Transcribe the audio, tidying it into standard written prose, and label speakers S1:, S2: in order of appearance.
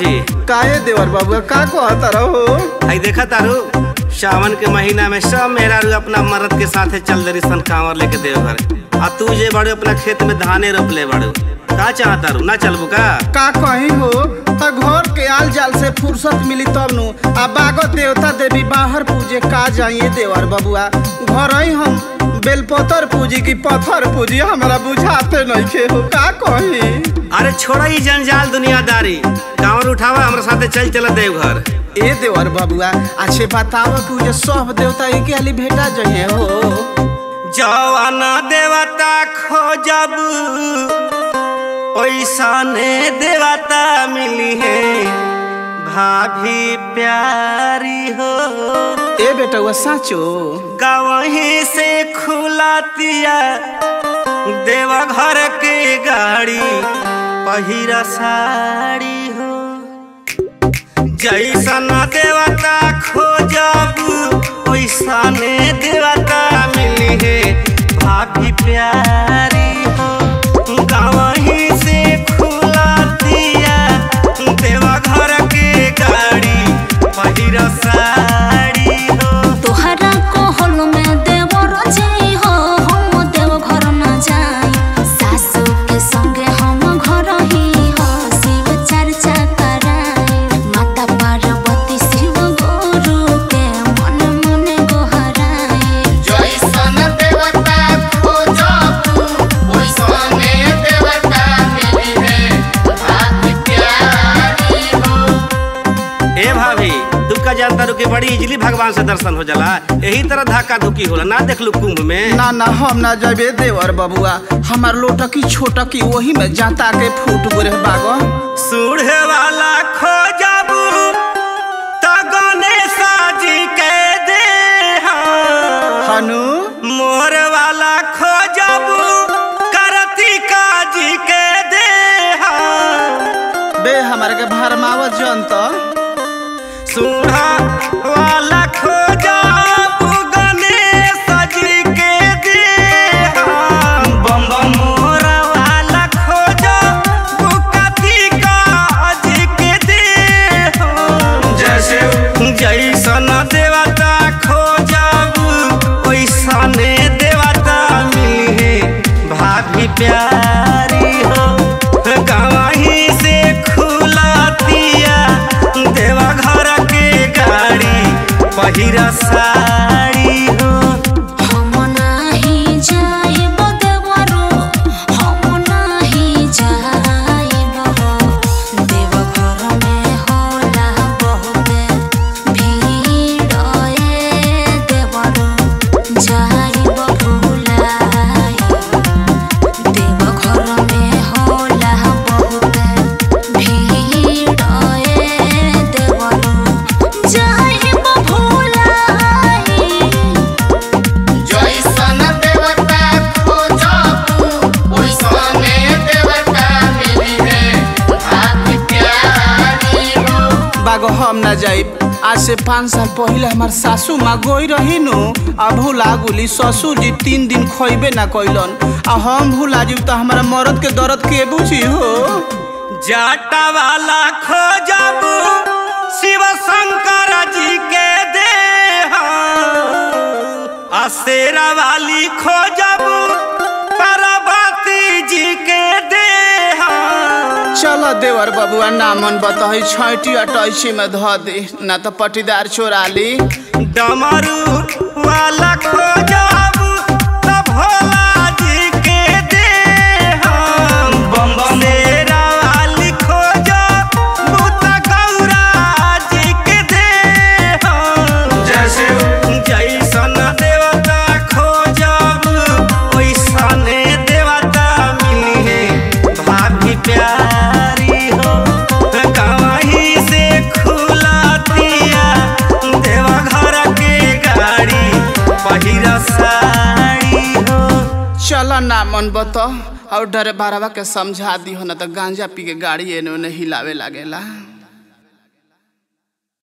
S1: भौजी।
S2: काहे देवर बाबू का कहता रहो?
S1: आई देखा तारू सावन के महीना में सब मेहरारू अपना मर्द के साथे चल दरी सन कांवर लेके देवघर। आ तू जे बड़े अपना खेत में धाने रोप ले बड़ू, का चाहता रू ना चलबू का
S2: कहीं हो त घर के आल जाल से फुर्सत मिली तब नु आ बागो देवता देवी बाहर पूजे का जाइए देवर बबुआ। घर ही हम बेलपतर पूजी की पत्थर पूजी हमारा बुझाते नहीं खे हो का कहीं।
S1: अरे छोड़ा ही जंजाल दुनियादारी, कांवर उठावा हमारे साथे चल चला देवघर।
S2: ए देवर बबुआ अच्छे बताओ कि ये सब देवता एक हाली भेटा जाइए हो।
S1: जवाना देवता खोजब ओइसने देवता मिली है भाभी प्यारी हो।
S2: ए बेटा वो साचो
S1: गावहीं से खुलातिया देवघर के गाड़ी पहिरा साड़ी हो। जैसन देवता खोजब ओइसने देवता मिली है भाभी प्यारी हो। गावहीं से खुलातिया देवघर के गाड़ी पहिरा साड़ी हो।
S3: तोहरा कोहल में देवर जी हो हम देवघर न जाई, सासू के संगे हम घर ही हो शिव चर्चा कराई। माता पार्वती शिव गुरु के मन मन गोहराई।
S4: जैसन देवता खोजब ओइसने देवता मिली है भाभी प्यारी हो।
S1: ए भाभी तू का जानता रू कि बड़ी इजली भगवान से दर्शन हो जाला, यही तरह धक्का धुकी होला ना देख लू कुंभ में।
S2: ना ना हम ना जाबे देवर बबुआ, हमार लोटकी छोटकी वही में जाता के फूट गुरे बागो।
S1: सूढ़े वाला खोजबू त गणेश जी के दे
S2: हनु
S1: मोर वाला खोजबू कार्तिका जी के दे।
S2: बे हमारे के भरमावत जंत
S1: सूढ़ा वाला खोजबू गणेश जी के दे। बम बम मोर वाला खोजबू कार्तिका जी के दे। जैसन देवता खोजबू ओइसने देवता मिली है भाभी प्यारी हो। गावहीं से खुलातिया देवघर के गाड़ी पहिरा साड़ी हो।
S3: हम नाही जाइब देवरो हम नाही जाइब हो। देवघर में होला बहुते भीड़ ए देवरो जाइब भुलाई। देवघर में होला बहुते भीड़ ए देवरो जाइब भुलाई।
S4: जैसन देवता खोजब ओइसने देवता मिली है भाभी प्यारी हो।
S2: बागो हम ना जाइब। आज से 5 साल पहले हमार सासू माँ गोई रही नु आ भूला गुली ससुर जी 3 दिन खोइबे ना कइलन आ हम भूला जीव तो हमारा मरद के दर्द के बुझी हो।
S1: जाटा वाला खोजबू शिव शंकर जी के दे। शेरा वाली खोजबू पार्वती जी के दे।
S2: चलो देवर बबुआ ना मन बताई 6 28 में ध दे ना तो पटीदार चोरा ली।
S1: डमरू वाला खोजबू त भोला जी के दे। बम बम शेरा वाली खोजबू त गौरा जी के दे। जैसन देवता खोजबू ओइसने देवता मिली है भाभी प्यारी हो। गावहीं से खुलातिया देवघर के गाड़ी पहिरा साड़ी हो।
S2: चलो ना मन बता और डरे बारवा के समझा दी हो ना तो गांजा पी के गाड़ी एने ओने हिलावे लागेला।